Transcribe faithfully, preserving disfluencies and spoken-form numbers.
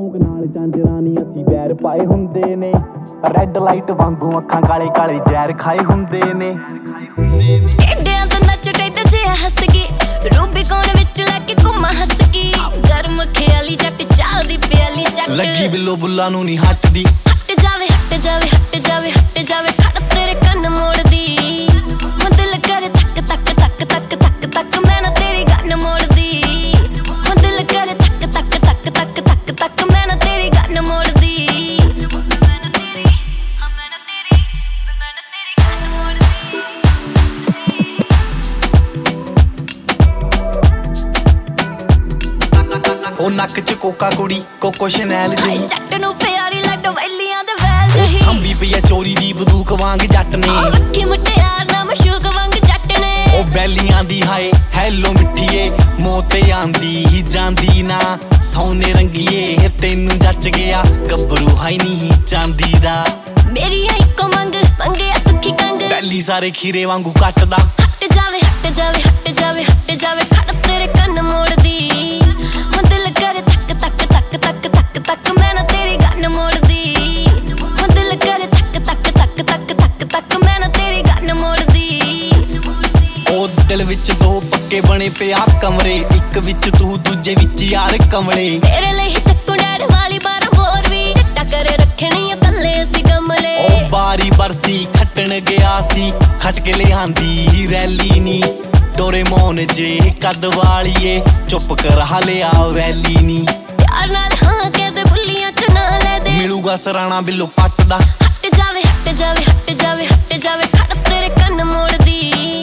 ਸ਼ੌਂਕ ਨਾਲ ਚਾਂਜਰਾਂ ਨੀ ਅਸੀਂ ਬੈਰ ਪਾਏ ਹੁੰਦੇ ਨੇ ਰੈੱਡ ਲਾਈਟ ਵਾਂਗੂ ਅੱਖਾਂ ਕਾਲੇ ਕਾਲੇ ਜ਼ਹਿਰ ਖਾਏ ਹੁੰਦੇ ਨੇ ਏਡਿਆਂ ਤੋਂ ਨੱਚ ਟੇਡਾ ਜਿਹਾ ਹੱਸ ਕੇ ਰੂਬੀ ਕੋਣ ਵਿੱਚ ਲੈ ਕੇ ਘੁੰਮਾ ਹੱਸ ਕੇ ਗਰਮ ਖਿਆਲੀ ਜੱਟ ਚਾਲਦੀ ਪਿਆਲੀ ਜੱਟ ਲੱਗੀ ਬਿੱਲੋ ਬੁੱਲਾਂ ਨੂੰ ਨੀ ਹੱਟਦੀ ਹੱਟ ਜਾਵੇ ਹੱਟ ਜਾਵੇ ਹੱਟ ਜਾਵੇ ਹੱਟ ਜਾਵੇ ਖੜ ਤੇਰੇ ਕੰਨ ਮੋੜਦੀ ਹੁਣ ਦਿਲ ਕਰੇ ਤੱਕ ਤੱਕ ਤੱਕ ਤੱਕ ਤੱਕ ਤੱਕ ਮੈਂ ਨਾ ਤੇਰੀ ਗੰਨ ਮੋੜਦੀ ਹੁਣ ਦਿਲ ਕਰੇ ਤੱਕ ਤੱਕ ਤੱਕ ਤੱਕ ਤੱਕ ਤੱਕ ਮੈਂ ਨਾ ਤੇਰੀ ਗੰਨ ਮੋੜਦੀ ਉਹ ਨੱਕ ਚ ਕੋਕਾ ਕੁੜੀ ਕੋਕੋ ਸ਼ਨੈਲ ਜੀ ਜੱਟ ਨੂੰ ਪਿਆਰੀ ਲੱਡ ਵੈਲੀਆਂ ਦੇ ਵੈਲ ਜਿਹੀ ਸੰਭੀ ਪਈ ਆ ਚੋਰੀ ਦੀ ਬੰਦੂਕ ਵਾਂਗ ਜੱਟ ਨੇ ਰੱਖੀ ਮੁਟਿਆਰ ਨਾ ਮਸ਼ੂਕ ਵਾਂਗ ਜੱਟ ਨੇ ਉਹ ਬੈਲੀਆਂ ਦੀ ਹਾਏ ਹੈਲੋ ਮਿੱਠੀਏ ਮੋਤੇ ਆਂਦੀ ਹੀ ਜਾਂਦੀ ਨਾ ਸੋਨੇ ਰੰਗੀਏ ਤੈਨੂੰ ਜੱਚ ਗਿਆ ਗੱਭਰੂ ਹਾਈ ਨਹੀਂ ਚਾਂਦੀ ਦਾ ਮੇਰੀ ਆ ਇੱਕੋ ਮੰਗ ਮੰਗਿਆ ਸੁੱਖੀ ਕੰਗ ਬੈਲੀ ਸਾਰੇ ਖੀਰੇ ਵਾਂਗੂ ਕੱਟਦਾ ਹੱਟ ਜਾਵੇ ਹੱਟ ਜਾਵੇ ਹੱਟ ਜਾਵੇ ਹੱਟ ਜਾਵੇ ਖੜ ਤੇਰੇ ਕੰਨ ਮੋੜਦੀ ਹੁਣ ਦਿਲ ਕਰੇ ਤੱਕ ਤੱਕ ਤੱਕ ਤੱਕ ਤੱਕ ਤੱਕ ਮੈਂ ਨਾ ਤੇਰੀ ਗੰਨ ਮੋੜਦੀ ਹੁਣ ਦਿਲ ਕਰੇ ਤੱਕ ਤੱਕ ਤੱਕ ਤੱਕ ਤੱਕ ਤੱਕ ਮੈਂ ਨਾ ਤੇਰੀ ਗੰਨ ਮੋੜਦੀ ਉਹ ਦਿਲ ਵਿੱਚ ਦੋ ਪੱਕੇ ਬਣੇ ਪਿਆ ਕਮਰੇ ਇੱਕ ਵਿੱਚ ਤੂੰ ਦੂਜੇ ਵਿੱਚ ਯਾਰ ਕਮਲੇ ਤੇਰੇ ਲਈ ਚੱਕੂ ਡੈਡ ਵਾਲੀ ਬਾਰ ਹੋਰ ਵੀ ਚਿੱਟਾ ਕਰੇ ਰੱਖੇ ਨਹੀਂ ਇਕੱਲੇ ਅਸੀਂ ਗਮਲੇ ਉਹ ਬਾਰੀ ਬਰਸੀ ਖੱਟਣ ਗਿਆ ਸੀ ਖੱਟ ਕੇ ਲਿਆਂਦੀ ਰੈਲੀ ਨੀ ਡੋਰੇਮੋਨ ਜੇ ਕੱਦ ਵਾਲੀਏ ਚੁੱਪ ਕਰਾ ਲਿਆ ਵੈਲੀ ਨੀ ਪਿਆਰ ਨਾਲ ਹਾਂ ਕਹਿੰਦੇ ਬੁੱਲੀਆਂ ਚ ਨਾ ਲੈ ਦੇ ਮਿਲੂਗਾ ਸਰਾਣਾ ਬਿੱਲੋ ਪੱਟ ਦਾ ਹੱਟ ਜਾਵੇ ਹੱਟ ਜਾਵੇ ਹੱਟ ਜਾਵੇ ਹੱਟ ਜਾਵੇ ਖੜ ਤੇਰੇ ਕੰਨ ਮੋੜਦੀ